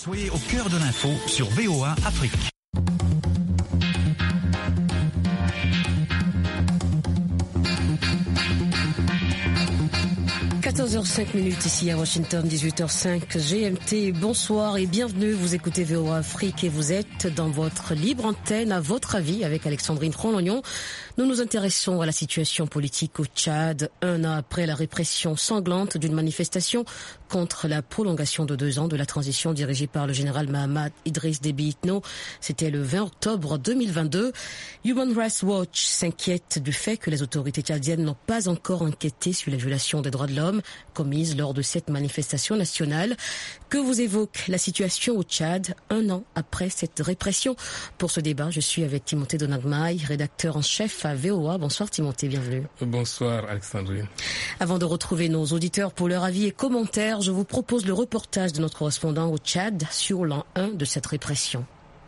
Soyez au cœur de l'info sur VOA Afrique. – 14h05 ici à Washington, 18h05 GMT. Bonsoir et bienvenue. Vous écoutez VOA Afrique et vous êtes dans votre libre antenne à votre avis avec Alexandrine Tronlognon. Nous nous intéressons à la situation politique au Tchad, un an après la répression sanglante d'une manifestation contre la prolongation de 2 ans de la transition dirigée par le général Mahamat Idriss Déby Itno. C'était le 20 octobre 2022. Human Rights Watch s'inquiète du fait que les autorités tchadiennes n'ont pas encore enquêté sur les violations des droits de l'homme commises lors de cette manifestation nationale. Que vous évoque la situation au Tchad un an après cette répression? Pour ce débat, je suis avec Timothée Donagmaï, rédacteur en chef à VOA. Bonsoir Timothée, bienvenue. Bonsoir Alexandrine. Avant de retrouver nos auditeurs pour leur avis et commentaires, je vous propose le reportage de notre correspondant au Tchad sur l'an 1 de cette répression.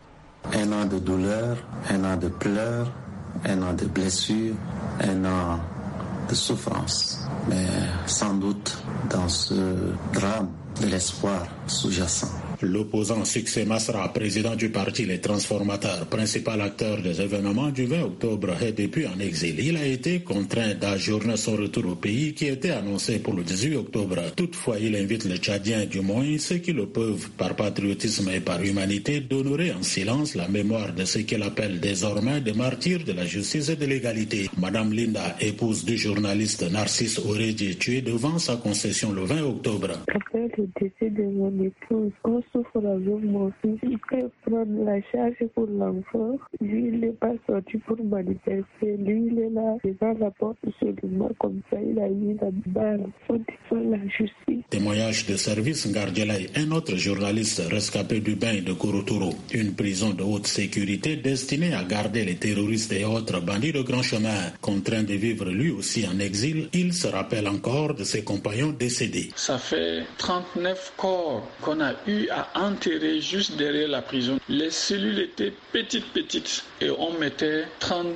Un an de douleur, un an de pleurs, un an de blessures, un an de souffrance. Mais sans doute dans ce drame de l'espoir sous-jacent. L'opposant Succès Masra, président du parti Les Transformateurs, principal acteur des événements du 20 octobre, est depuis en exil. Il a été contraint d'ajourner son retour au pays qui était annoncé pour le 18 octobre. Toutefois, il invite les Tchadiens, du moins ceux qui le peuvent par patriotisme et par humanité, d'honorer en silence la mémoire de ce qu'il appelle désormais des martyrs de la justice et de l'égalité. Madame Linda, épouse du journaliste Narcisse Oredji, tuée devant sa concession le 20 octobre. Après le décès de mon épouse, on souffre avec mon fils. Il peut prendre la charge pour l'enfant. Lui, il n'est pas sorti pour manifester. Lui, il est là devant la porte seulement comme ça. Il a eu la balle. Faut défendre la justice. Témoignage de service Ngardielaï, un autre journaliste rescapé du bain de Korotoro, une prison de haute sécurité destinée à garder les terroristes et autres bandits de grand chemin. Contraint de vivre lui aussi en exil, il se rappelle encore de ses compagnons décédés. Ça fait 39 corps qu'on a eu à enterrer juste derrière la prison. Les cellules étaient petites et on mettait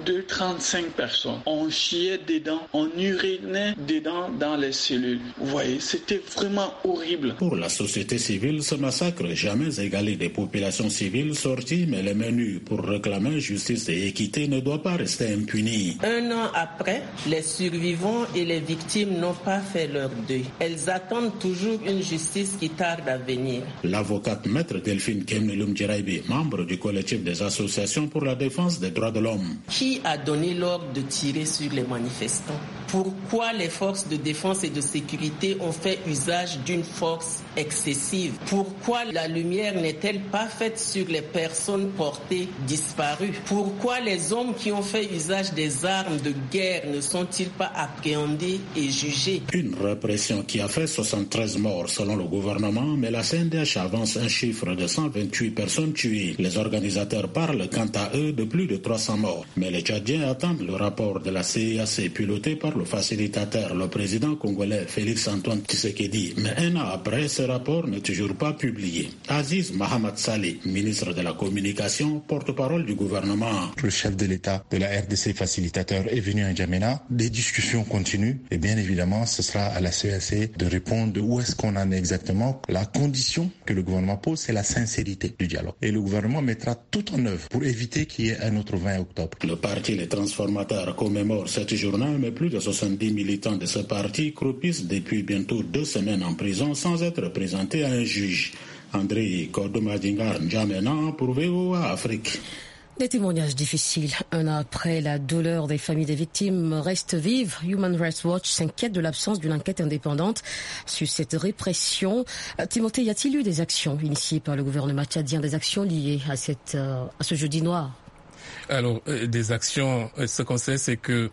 32-35 personnes. On chiait dedans, on urinait dedans dans les cellules. Vous voyez, c'était vraiment horrible. Pour la société civile, ce massacre jamais égalé des populations civiles sorties mais les mains nues pour réclamer justice et équité ne doit pas rester impuni. Un an après, les survivants et les victimes n'ont pas fait leur deuil. Elles attendent toujours une justice qui tarde à venir. L'avocate maître Delphine Kemnelum Djiraïbi, membre du collectif des associations pour la défense des droits de l'homme. Qui a donné l'ordre de tirer sur les manifestants? Pourquoi les forces de défense et de sécurité ont fait usage d'une force excessive? Pourquoi la lumière n'est-elle pas faite sur les personnes portées disparues? Pourquoi les hommes qui ont fait usage des armes de guerre ne sont-ils pas appréhendés et jugés? Une répression qui a fait 73 morts selon le gouvernement, mais la CNDH avance un chiffre de 128 personnes tuées. Les organisateurs parlent quant à eux de plus de 300 morts. Mais les Tchadiens attendent le rapport de la CIAC piloté par le facilitateur, le président congolais Félix Antoine Tshisekedi. Mais un an après, ce rapport n'est toujours pas publié. Aziz Mahamad Saleh, ministre de la Communication, porte-parole du gouvernement. Le chef de l'État de la RDC facilitateur est venu à N'Djamena. Des discussions continuent et bien évidemment, ce sera à la CIAC de répondre où est-ce qu'on en est exactement. La condition que le gouvernement pose, c'est la sincérité du dialogue. Et le gouvernement mettra tout en œuvre pour éviter qu'il y ait un autre 20 octobre. Le parti Les Transformateurs commémore cette journée, mais plus de 70 militants de ce parti croupissent depuis bientôt 2 semaines en prison sans être présentés à un juge. André Kordomadingar N'Djamena pour VOA Afrique. Des témoignages difficiles. Un an après, la douleur des familles des victimes reste vive. Human Rights Watch s'inquiète de l'absence d'une enquête indépendante sur cette répression. Timothée, y a-t-il eu des actions initiées par le gouvernement tchadien, des actions liées à ce jeudi noir? Alors, des actions, ce qu'on sait, c'est que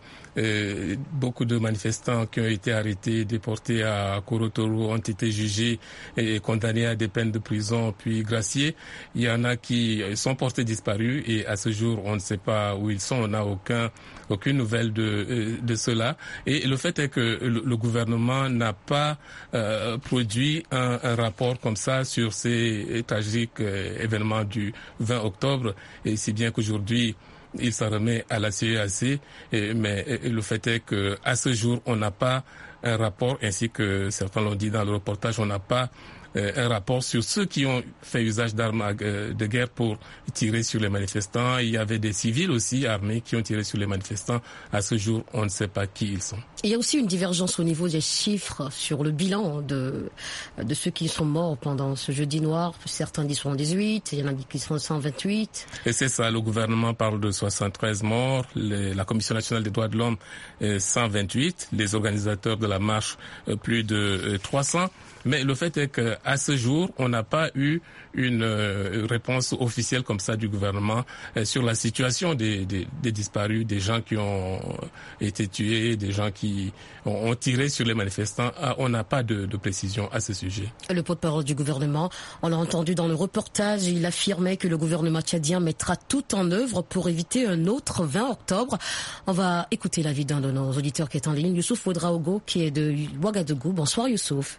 beaucoup de manifestants qui ont été arrêtés, déportés à Korotoro ont été jugés et condamnés à des peines de prison puis graciés. Il y en a qui sont portés disparus et à ce jour, on ne sait pas où ils sont. On n'a aucune nouvelle de cela. Et le fait est que le gouvernement n'a pas produit un rapport comme ça sur ces tragiques événements du 20 octobre. Et si bien qu'aujourd'hui, il s'en remet à la CEAC, mais le fait est qu'à ce jour, on n'a pas un rapport, ainsi que certains l'ont dit dans le reportage, on n'a pas un rapport sur ceux qui ont fait usage d'armes de guerre pour tirer sur les manifestants. Il y avait des civils aussi armés qui ont tiré sur les manifestants. À ce jour, on ne sait pas qui ils sont. Il y a aussi une divergence au niveau des chiffres sur le bilan de ceux qui sont morts pendant ce jeudi noir. Certains disent 78, il y en a qui sont 128. Et c'est ça, le gouvernement parle de 73 morts, la Commission nationale des droits de l'homme 128, les organisateurs de la marche plus de 300. Mais le fait est qu'à ce jour, on n'a pas eu une réponse officielle comme ça du gouvernement sur la situation des disparus, des gens qui ont été tués, des gens qui ont tiré sur les manifestants. On n'a pas de précision à ce sujet. Le porte-parole du gouvernement, on l'a entendu dans le reportage, il affirmait que le gouvernement tchadien mettra tout en œuvre pour éviter un autre 20 octobre. On va écouter l'avis d'un de nos auditeurs qui est en ligne, Youssouf Ouedraogo, qui est de Ouagadougou. Bonsoir Youssouf.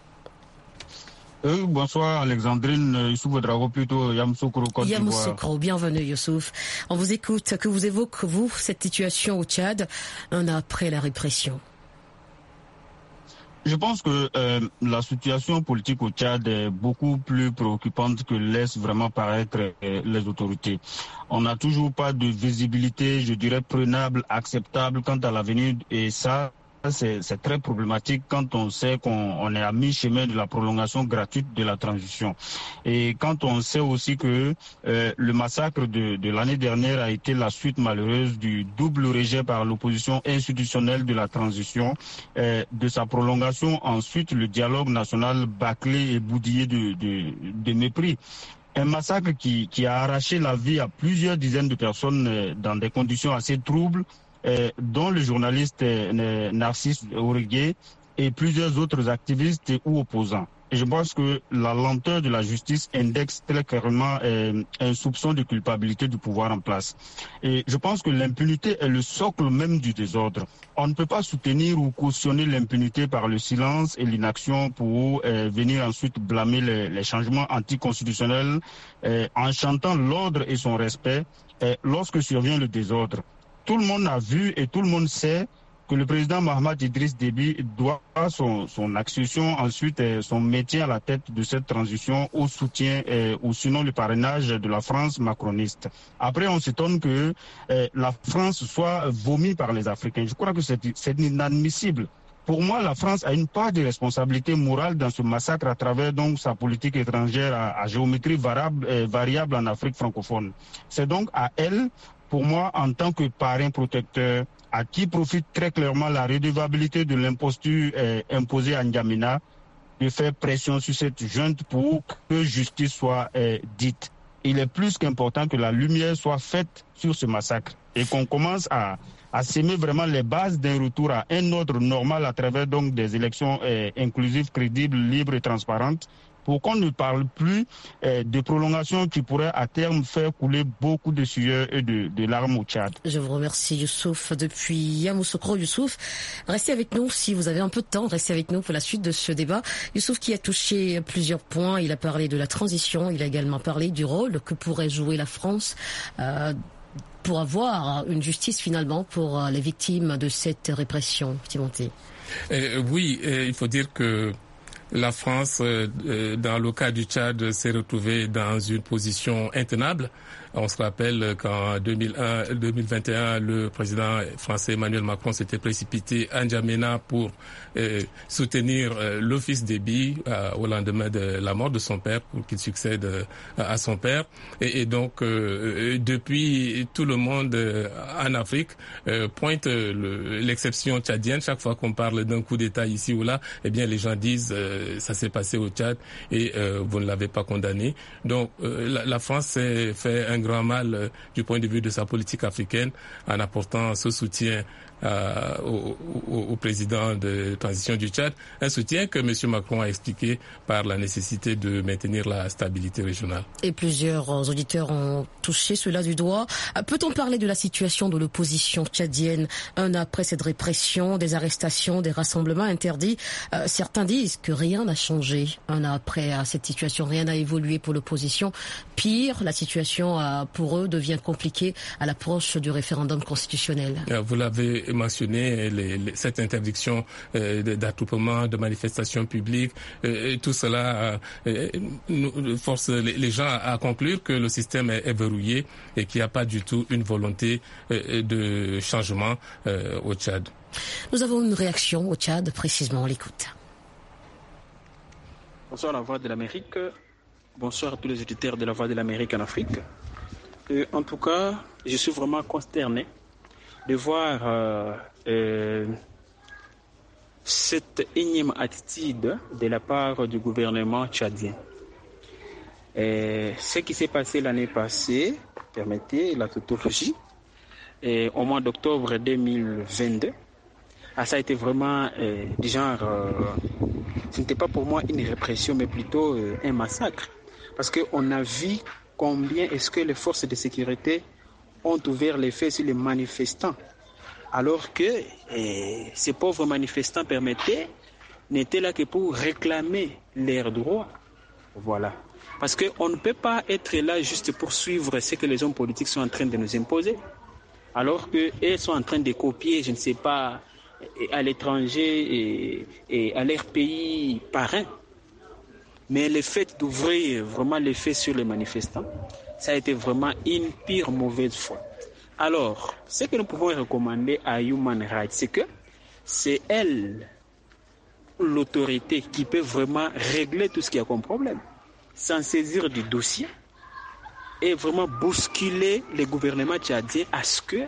Bonsoir Alexandrine, Youssouf Ouedraogo plutôt, Yamoussoukro, Côte d'Ivoire. Yamoussoukro, bienvenue Youssouf. On vous écoute, que vous évoque, vous, cette situation au Tchad, un an après la répression. Je pense que la situation politique au Tchad est beaucoup plus préoccupante que laissent vraiment paraître les autorités. On n'a toujours pas de visibilité, je dirais, prenable, acceptable quant à l'avenir, et ça, c'est très problématique quand on sait qu'on est à mi-chemin de la prolongation gratuite de la transition. Et quand on sait aussi que le massacre de l'année dernière a été la suite malheureuse du double rejet par l'opposition institutionnelle de la transition, de sa prolongation, ensuite le dialogue national bâclé et boudillé de mépris. Un massacre qui a arraché la vie à plusieurs dizaines de personnes dans des conditions assez troubles, dont le journaliste Narcisse Ourigué et plusieurs autres activistes ou opposants. Et je pense que la lenteur de la justice indexe très clairement un soupçon de culpabilité du pouvoir en place. Et je pense que l'impunité est le socle même du désordre. On ne peut pas soutenir ou cautionner l'impunité par le silence et l'inaction pour venir ensuite blâmer les changements anticonstitutionnels en chantant l'ordre et son respect lorsque survient le désordre. Tout le monde a vu et tout le monde sait que le président Mahamat Idriss Déby doit son accession, ensuite son métier à la tête de cette transition au soutien ou sinon le parrainage de la France macroniste. Après, on s'étonne que la France soit vomie par les Africains. Je crois que c'est inadmissible. Pour moi, la France a une part de responsabilité morale dans ce massacre à travers donc sa politique étrangère à géométrie variable en Afrique francophone. C'est donc à elle, pour moi, en tant que parrain protecteur, à qui profite très clairement la redevabilité de l'imposture imposée à N'Djamena, de faire pression sur cette junte pour que justice soit dite. Il est plus qu'important que la lumière soit faite sur ce massacre et qu'on commence à s'aimer vraiment les bases d'un retour à un ordre normal à travers donc des élections inclusives, crédibles, libres et transparentes, pour qu'on ne parle plus de prolongation qui pourrait à terme faire couler beaucoup de sueur et de larmes au Tchad. Je vous remercie Youssouf depuis Yamoussoukro. Youssouf, restez avec nous si vous avez un peu de temps, restez avec nous pour la suite de ce débat. Youssouf qui a touché plusieurs points, il a parlé de la transition, il a également parlé du rôle que pourrait jouer la France pour avoir une justice finalement pour les victimes de cette répression. Timothée. Oui, il faut dire que la France, dans le cas du Tchad, s'est retrouvée dans une position intenable. On se rappelle qu'en 2021, le président français Emmanuel Macron s'était précipité à N'Djamena pour soutenir le fils Déby au lendemain de la mort de son père, pour qu'il succède à son père. Et donc, depuis, tout le monde en Afrique pointe l'exception tchadienne. Chaque fois qu'on parle d'un coup d'État ici ou là, eh bien, les gens disent ça s'est passé au Tchad et vous ne l'avez pas condamné. Donc, la France s'est fait un grand mal du point de vue de sa politique africaine en apportant ce soutien au président de transition du Tchad, un soutien que M. Macron a expliqué par la nécessité de maintenir la stabilité régionale. Et plusieurs auditeurs ont touché cela du doigt. Peut-on parler de la situation de l'opposition tchadienne un an après cette répression, des arrestations, des rassemblements interdits? Certains disent que rien n'a changé un an après cette situation, rien n'a évolué pour l'opposition. Pire, la situation pour eux devient compliquée à l'approche du référendum constitutionnel. Vous l'avez mentionné cette interdiction d'attroupement, de manifestations publiques. Tout cela force les gens à conclure que le système est verrouillé et qu'il n'y a pas du tout une volonté de changement au Tchad. Nous avons une réaction au Tchad, précisément, on l'écoute. Bonsoir la Voix de l'Amérique. Bonsoir à tous les auditeurs de la Voix de l'Amérique en Afrique. En tout cas, je suis vraiment consterné de voir cette énième attitude de la part du gouvernement tchadien. Ce qui s'est passé l'année passée, permettez la tautologie, au mois d'octobre 2022, ça a été vraiment du genre, ce n'était pas pour moi une répression, mais plutôt un massacre. Parce qu'on a vu combien est-ce que les forces de sécurité ont ouvert les feux sur les manifestants. Alors que ces pauvres manifestants, permettaient, n'étaient là que pour réclamer leurs droits. Voilà. Parce qu'on ne peut pas être là juste pour suivre ce que les hommes politiques sont en train de nous imposer. Alors qu'eux sont en train de copier, je ne sais pas, à l'étranger et à leur pays parrain. Mais le fait d'ouvrir vraiment les faits sur les manifestants, ça a été vraiment une pire mauvaise foi. Alors, ce que nous pouvons recommander à Human Rights, c'est que c'est elle, l'autorité, qui peut vraiment régler tout ce qu'il y a comme problème, s'en saisir du dossier et vraiment bousculer les gouvernements tchadiens à ce que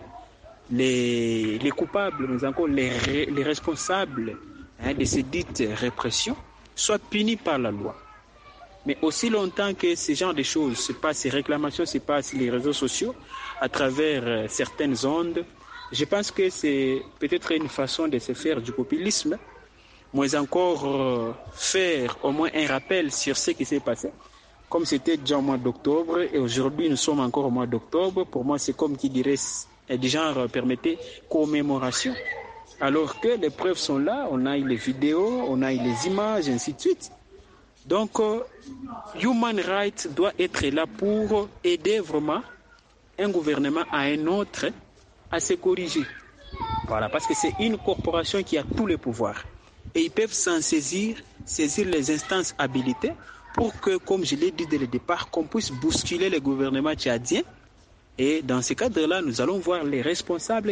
les coupables, mais encore les responsables de ces dites répressions soient punis par la loi. Mais aussi longtemps que ce genre de choses se passent, ces réclamations se passent sur les réseaux sociaux, à travers certaines ondes, je pense que c'est peut-être une façon de se faire du populisme, mais encore faire au moins un rappel sur ce qui s'est passé. Comme c'était déjà au mois d'octobre, et aujourd'hui nous sommes encore au mois d'octobre, pour moi c'est comme qui dirait du genre, permettez, commémoration. Alors que les preuves sont là, on a eu les vidéos, on a eu les images, ainsi de suite. Donc, Human Rights doit être là pour aider vraiment un gouvernement à un autre à se corriger. Voilà, parce que c'est une corporation qui a tous les pouvoirs. Et ils peuvent s'en saisir les instances habilitées pour que, comme je l'ai dit dès le départ, qu'on puisse bousculer le gouvernement tchadien. Et dans ce cadre-là, nous allons voir les responsables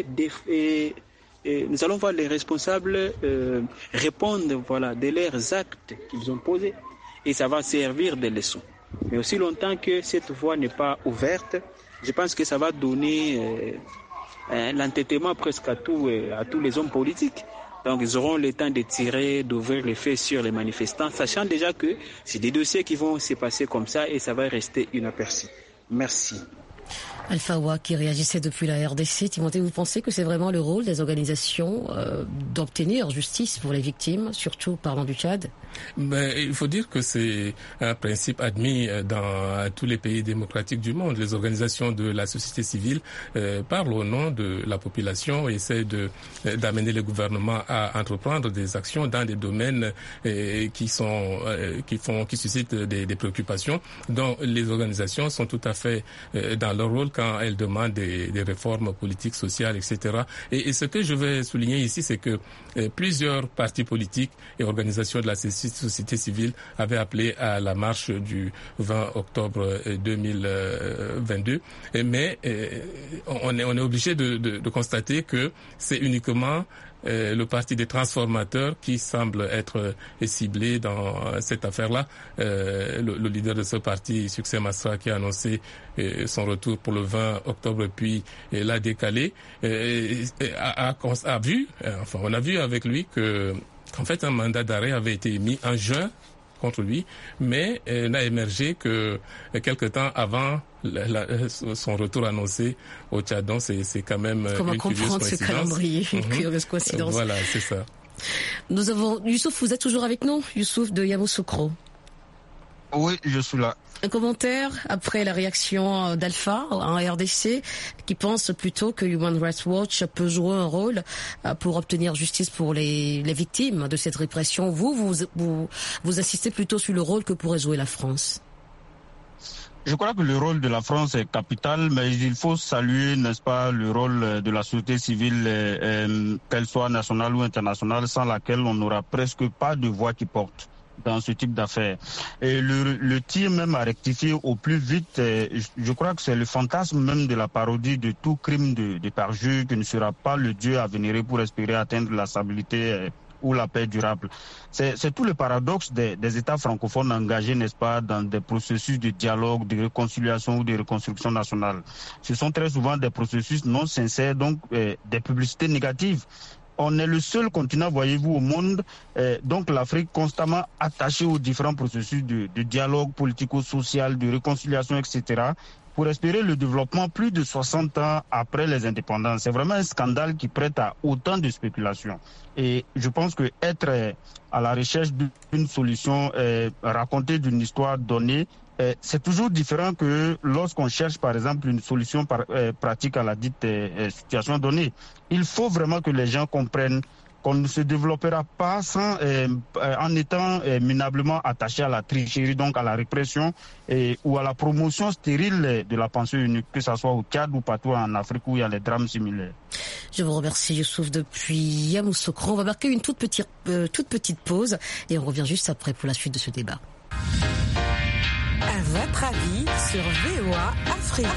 répondre de leurs actes qu'ils ont posés. Et ça va servir de leçon. Mais aussi longtemps que cette voie n'est pas ouverte, je pense que ça va donner l'entêtement presque à tous les hommes politiques. Donc ils auront le temps d'ouvrir les faits sur les manifestants, sachant déjà que c'est des dossiers qui vont se passer comme ça et ça va rester inaperçu. Merci. Alpha Ouah qui réagissait depuis la RDC. Timothée, vous pensez que c'est vraiment le rôle des organisations d'obtenir justice pour les victimes, surtout parlant du Tchad? Il faut dire que c'est un principe admis dans tous les pays démocratiques du monde. Les organisations de la société civile parlent au nom de la population et essaient d'amener le gouvernement à entreprendre des actions dans des domaines qui suscitent des préoccupations, dont les organisations sont tout à fait dans leur rôle quand elles demandent des réformes politiques, sociales, etc. Et ce que je vais souligner ici, c'est que plusieurs partis politiques et organisations de la société civile avaient appelé à la marche du 20 octobre 2022. Mais on est obligé de constater que c'est uniquement le parti des transformateurs qui semble être ciblé dans cette affaire-là. Le leader de ce parti, Succès Masra, qui a annoncé son retour pour le 20 octobre puis l'a décalé, on a vu avec lui qu'en fait un mandat d'arrêt avait été émis en juin contre lui, mais n'a émergé que quelque temps avant son retour annoncé au Tchad. Donc c'est quand même une curieuse coïncidence. Ce calendrier, une curieuse coïncidence. Voilà, c'est ça. Nous avons Youssouf, vous êtes toujours avec nous, Youssouf de Yamoussoukro. Oui, je suis là. Un commentaire après la réaction d'Alpha en RDC qui pense plutôt que Human Rights Watch peut jouer un rôle pour obtenir justice pour les victimes de cette répression. Vous insistez plutôt sur le rôle que pourrait jouer la France. Je crois que le rôle de la France est capital, mais il faut saluer, n'est-ce pas, le rôle de la société civile, qu'elle soit nationale ou internationale, sans laquelle on n'aura presque pas de voix qui porte dans ce type d'affaires. Et le tir même à rectifier au plus vite, je crois que c'est le fantasme même de la parodie de tout crime de parjure qui ne sera pas le Dieu à vénérer pour espérer atteindre la stabilité ou la paix durable. C'est tout le paradoxe des États francophones engagés, n'est-ce pas, dans des processus de dialogue, de réconciliation ou de reconstruction nationale. Ce sont très souvent des processus non sincères, donc des publicités négatives. On est le seul continent, voyez-vous, au monde, donc l'Afrique constamment attachée aux différents processus de dialogue politico-social, de réconciliation, etc., pour espérer le développement plus de 60 ans après les indépendances. C'est vraiment un scandale qui prête à autant de spéculations. Et je pense que être à la recherche d'une solution, raconter d'une histoire donnée, c'est toujours différent que lorsqu'on cherche, par exemple, une solution pratique à la dite situation donnée. Il faut vraiment que les gens comprennent qu'on ne se développera pas en étant minablement attaché à la tricherie, donc à la répression ou à la promotion stérile de la pensée unique, que ce soit au Tchad ou partout en Afrique où il y a des drames similaires. Je vous remercie, Youssouf, depuis Yamoussoukro. On va marquer une toute petite pause et on revient juste après pour la suite de ce débat. À votre avis sur VOA Afrique.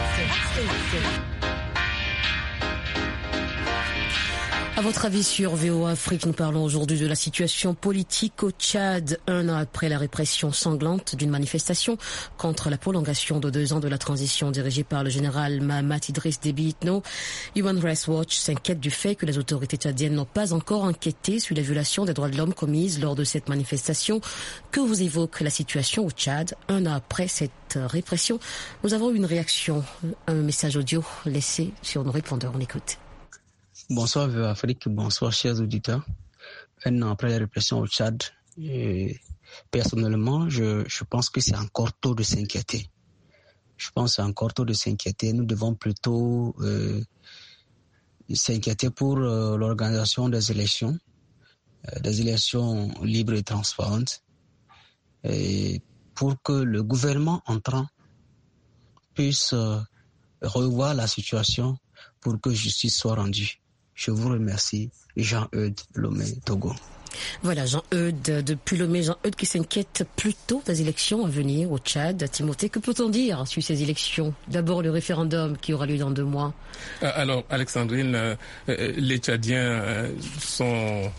À votre avis sur VOA Afrique, nous parlons aujourd'hui de la situation politique au Tchad, un an après la répression sanglante d'une manifestation contre la prolongation de 2 ans de la transition dirigée par le général Mahamat Idriss Déby Itno. Human Rights Watch s'inquiète du fait que les autorités tchadiennes n'ont pas encore enquêté sur les violations des droits de l'homme commises lors de cette manifestation. Que vous évoque la situation au Tchad, un an après cette répression? Nous avons une réaction, un message audio laissé sur nos répondeurs. On écoute. Bonsoir VOA Afrique, bonsoir chers auditeurs. Un an après la répression au Tchad, personnellement, je pense que c'est encore tôt de s'inquiéter. Nous devons plutôt s'inquiéter pour l'organisation des élections libres et transparentes, et pour que le gouvernement entrant puisse revoir la situation pour que justice soit rendue. Je vous remercie, Jean-Eudes Lomé, Togo. Voilà, Jean-Eudes depuis Lomé. Jean-Eudes qui s'inquiète plutôt des élections à venir au Tchad. Timothée, que peut-on dire sur ces élections? D'abord, le référendum qui aura lieu dans 2 mois. Alors, Alexandrine, les Tchadiens sont...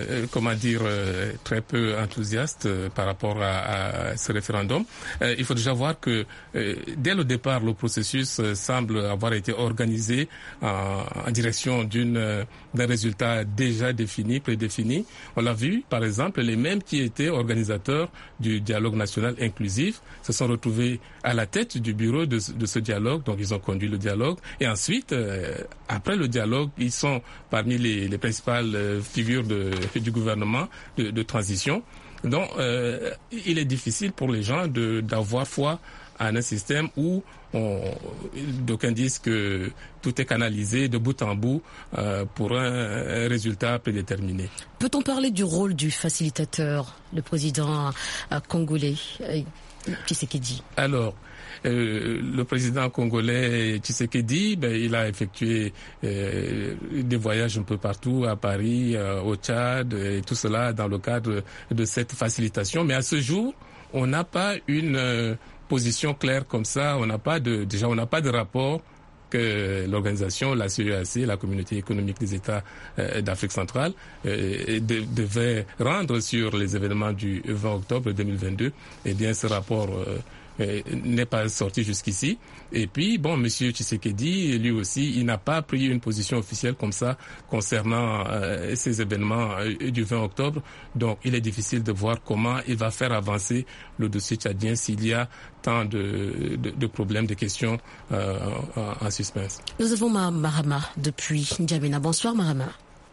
très peu enthousiaste par rapport à ce référendum. Il faut déjà voir que dès le départ, le processus semble avoir été organisé en direction d'un résultat déjà prédéfini. On l'a vu, par exemple, les mêmes qui étaient organisateurs du dialogue national inclusif se sont retrouvés à la tête du bureau de ce dialogue, donc ils ont conduit le dialogue. Et ensuite, après le dialogue, ils sont parmi les principales figures du gouvernement de transition. Donc, il est difficile pour les gens d'avoir foi en un système où d'aucuns disent que tout est canalisé de bout en bout pour un résultat prédéterminé. Peut-on parler du rôle du facilitateur, le président congolais Tshisekedi? Alors, le président congolais Tshisekedi, il a effectué des voyages un peu partout, à Paris, au Tchad, et tout cela dans le cadre de cette facilitation. Mais à ce jour, on n'a pas une position claire comme ça. On n'a pas de rapport que l'organisation, la CEAC, la Communauté économique des États d'Afrique centrale, devait rendre sur les événements du 20 octobre 2022. Eh bien, ce rapport n'est pas sorti jusqu'ici. Et puis, M. Tshisekedi, lui aussi, il n'a pas pris une position officielle comme ça concernant ces événements du 20 octobre. Donc, il est difficile de voir comment il va faire avancer le dossier tchadien s'il y a tant de problèmes, de questions en suspense. Nous avons Mahama depuis N'Djamena. Bonsoir, Mahama.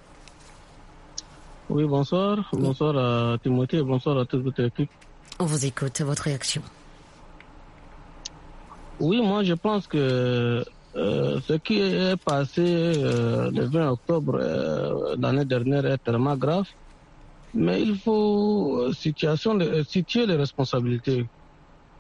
Oui, bonsoir. Bonsoir à Timothée, bonsoir à toute votre équipe. On vous écoute, votre réaction. Oui, moi je pense que ce qui est passé le 20 octobre l'année dernière est tellement grave, mais il faut situer les responsabilités.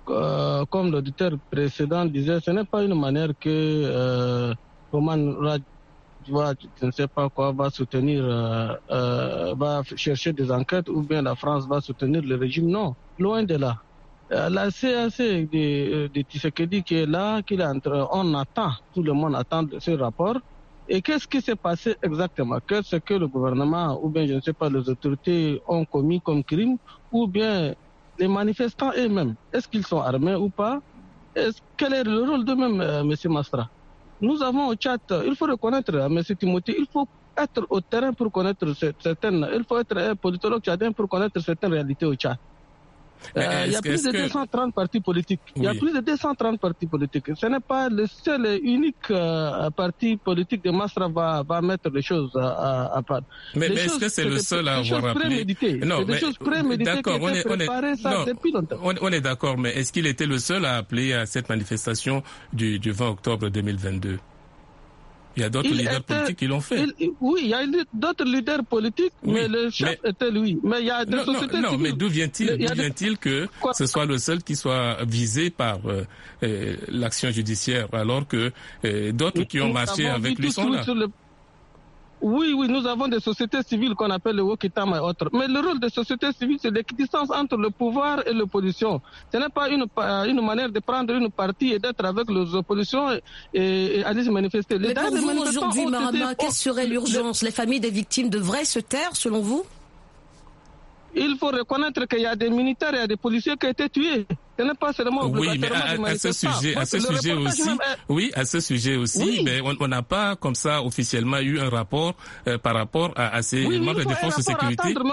comme l'auditeur précédent disait, ce n'est pas une manière que Oman Radjwa, je ne sais pas quoi, va soutenir, va chercher des enquêtes, ou bien la France va soutenir le régime. Non, loin de là. La CAC de Tshisekedi qui est là, on attend, tout le monde attend ce rapport. Et qu'est-ce qui s'est passé exactement? Qu'est-ce que le gouvernement, ou bien je ne sais pas, les autorités ont commis comme crime, ou bien les manifestants eux-mêmes, est-ce qu'ils sont armés ou pas? Quel est le rôle d'eux-mêmes, M. Mastra? Nous avons au Tchad, il faut reconnaître, M. Timothée, il faut être au terrain pour connaître il faut être un politologue tchadien pour connaître certaines réalités au Tchad. Il y a plus de 230 partis politiques. Oui. Il y a plus de 230 partis politiques. Ce n'est pas le seul et unique parti politique de Masra va mettre les choses à part. Mais est-ce que c'est le seul à avoir appelé? Non, des choses préméditées d'accord, qui étaient préparées depuis longtemps. On est d'accord, mais est-ce qu'il était le seul à appeler à cette manifestation du 20 octobre 2022? Il y a d'autres leaders politiques qui l'ont fait. Oui, il y a d'autres leaders politiques, mais le chef était lui. Mais il y a des sociétés civiles. Non, mais d'où vient-il que ce soit le seul qui soit visé par l'action judiciaire, alors que d'autres qui ont marché avec lui sont là? Oui, nous avons des sociétés civiles qu'on appelle le Wokitama et autres. Mais le rôle des sociétés civiles, c'est l'équidistance entre le pouvoir et l'opposition. Ce n'est pas une manière de prendre une partie et d'être avec les oppositions et aller se manifester. Mais pour vous, aujourd'hui, Marama, quelle serait l'urgence? Les familles des victimes devraient se taire, selon vous? Il faut reconnaître qu'il y a des militaires et des policiers qui ont été tués. Ce n'est pas seulement obligatoirement à ce sujet aussi, mais on n'a pas comme ça officiellement eu un rapport par rapport à ces membres des forces de sécurité. Mais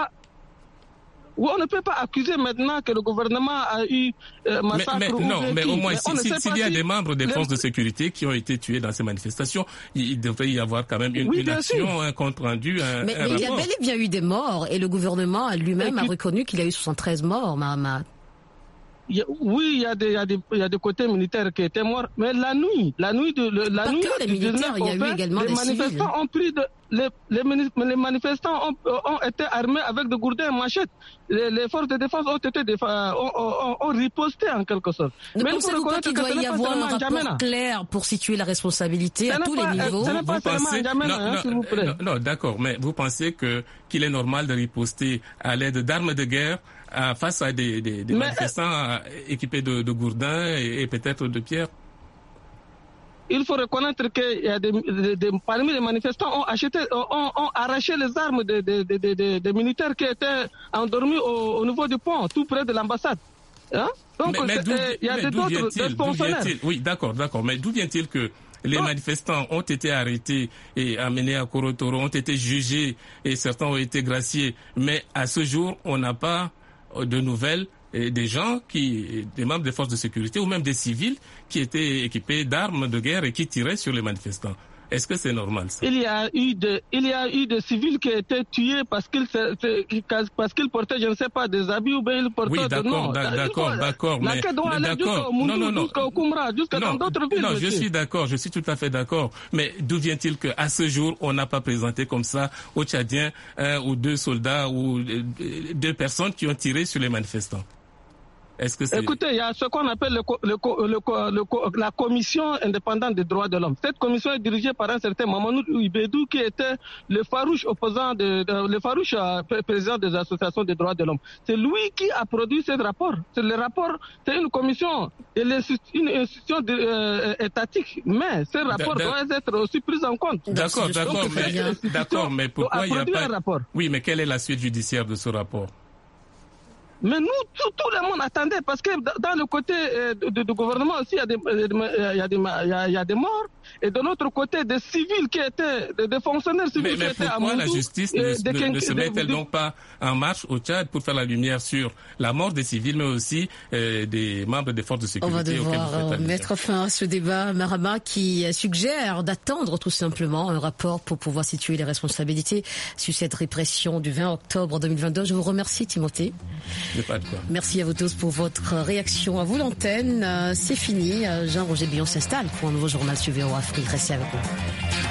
on ne peut pas accuser maintenant que le gouvernement a eu massacre. Mais au moins, s'il y a des membres des forces de sécurité qui ont été tués dans ces manifestations, il devrait y avoir quand même une action, un compte rendu, mais il y a bel et bien eu des morts, et le gouvernement lui-même a reconnu qu'il y a eu 73 morts, Mahama. Oui, il y a des côtés militaires qui étaient morts, mais la nuit les militaires, il y a eu également des civils. Les manifestants ont été armés avec des gourdins et machettes. Les forces de défense ont riposté en quelque sorte. Ne pensez-vous pas qu'il doit y avoir un rapport clair pour situer la responsabilité à tous les niveaux? Ce n'est pas seulement N'Djamena, s'il vous plaît. Non, d'accord, mais vous pensez qu'il est normal de riposter à l'aide d'armes de guerre face à des manifestants équipés de gourdins et peut-être de pierres? Il faut reconnaître que parmi les manifestants ont arraché les armes des militaires qui étaient endormis au niveau du pont, tout près de l'ambassade. Hein? Donc, il y a d'autres fonctionnaires. Oui, d'accord. Mais d'où vient-il que les manifestants ont été arrêtés et amenés à Korotoro, ont été jugés et certains ont été graciés, mais à ce jour, on n'a pas de nouvelles des gens des membres des forces de sécurité ou même des civils qui étaient équipés d'armes de guerre et qui tiraient sur les manifestants? Est-ce que c'est normal, ça? Il y a eu des civils qui étaient tués parce qu'ils portaient, je ne sais pas, des habits ou bien ils portaient d'accord. Jusqu'au Koumra, jusqu'à dans d'autres villes. Non, je suis d'accord, je suis tout à fait d'accord. Mais d'où vient-il qu'à ce jour, on n'a pas présenté comme ça aux Tchadiens un ou deux soldats ou deux personnes qui ont tiré sur les manifestants? Écoutez, il y a ce qu'on appelle la commission indépendante des droits de l'homme. Cette commission est dirigée par un certain Mamadou Ibedou qui était le farouche opposant, le farouche président des associations des droits de l'homme. C'est lui qui a produit ce rapport. Le rapport, c'est une commission, une institution étatique, mais ce rapport doit être aussi pris en compte. D'accord, mais pourquoi il n'y a pas un rapport? Oui, mais quelle est la suite judiciaire de ce rapport? Mais nous, tout le monde attendait, parce que dans le côté du gouvernement aussi, il y a des morts, et de l'autre côté, des civils qui étaient, des fonctionnaires civils qui étaient à Mondou. Mais pourquoi la justice ne se met-elle donc pas en marche au Tchad pour faire la lumière sur la mort des civils, mais aussi des membres des forces de sécurité? On va devoir mettre fin à ce débat, Marama, qui suggère d'attendre tout simplement un rapport pour pouvoir situer les responsabilités sur cette répression du 20 octobre 2022. Je vous remercie, Timothée. Merci à vous tous pour votre réaction. À vous l'antenne, c'est fini. Jean-Roger Billon s'installe pour un nouveau journal sur VOA Afrique. Restez avec nous.